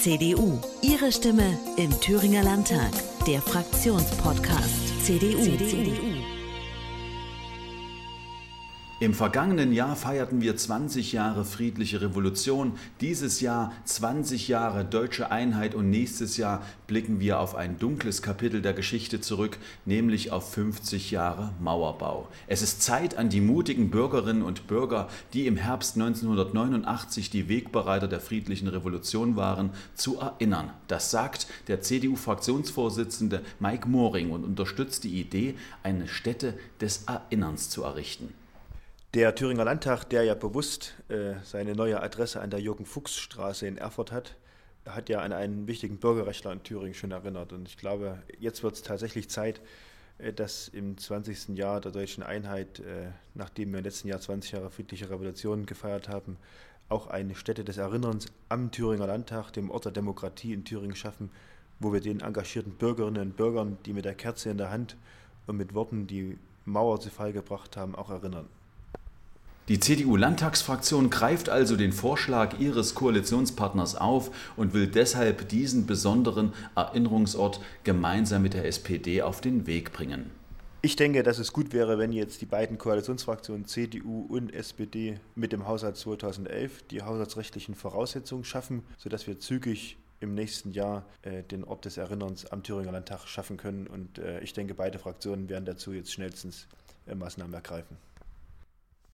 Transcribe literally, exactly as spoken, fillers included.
C D U. Ihre Stimme im Thüringer Landtag. Der Fraktionspodcast C D U. C D U. Im vergangenen Jahr feierten wir zwanzig Jahre friedliche Revolution, dieses Jahr zwanzig Jahre deutsche Einheit und nächstes Jahr blicken wir auf ein dunkles Kapitel der Geschichte zurück, nämlich auf fünfzig Jahre Mauerbau. Es ist Zeit, an die mutigen Bürgerinnen und Bürger, die im Herbst neunzehnhundertneunundachtzig die Wegbereiter der friedlichen Revolution waren, zu erinnern. Das sagt der C D U-Fraktionsvorsitzende Mike Moring und unterstützt die Idee, eine Stätte des Erinnerns zu errichten. Der Thüringer Landtag, der ja bewusst äh, seine neue Adresse an der Jürgen-Fuchs-Straße in Erfurt hat, hat ja an einen wichtigen Bürgerrechtler in Thüringen schon erinnert. Und ich glaube, jetzt wird es tatsächlich Zeit, äh, dass im zwanzigsten Jahr der deutschen Einheit, äh, nachdem wir im letzten Jahr zwanzig Jahre friedliche Revolution gefeiert haben, auch eine Stätte des Erinnerns am Thüringer Landtag, dem Ort der Demokratie in Thüringen schaffen, wo wir den engagierten Bürgerinnen und Bürgern, die mit der Kerze in der Hand und mit Worten die Mauer zu Fall gebracht haben, auch erinnern. Die C D U-Landtagsfraktion greift also den Vorschlag ihres Koalitionspartners auf und will deshalb diesen besonderen Erinnerungsort gemeinsam mit der S P D auf den Weg bringen. Ich denke, dass es gut wäre, wenn jetzt die beiden Koalitionsfraktionen C D U und S P D mit dem Haushalt zweitausendelf die haushaltsrechtlichen Voraussetzungen schaffen, sodass wir zügig im nächsten Jahr äh, den Ort des Erinnerns am Thüringer Landtag schaffen können. Und äh, ich denke, beide Fraktionen werden dazu jetzt schnellstens äh, Maßnahmen ergreifen.